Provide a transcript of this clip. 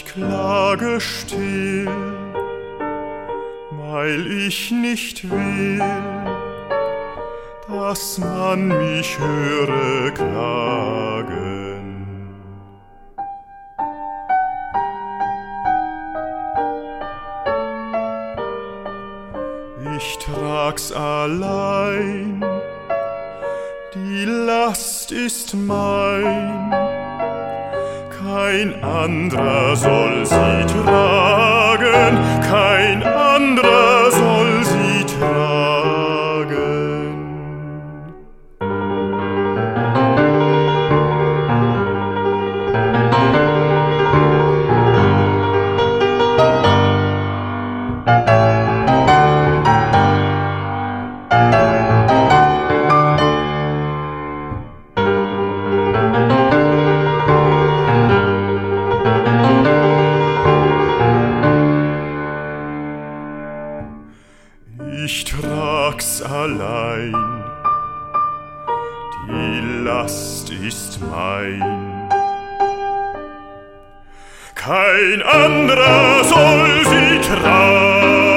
Ich klage still, weil ich nicht will, dass man mich höre klagen. Ich trag's allein, die Last ist mein, kein anderer soll sie tragen, kein anderer soll sie tragen. Ich trag's allein, die Last ist mein, kein anderer soll sie tragen.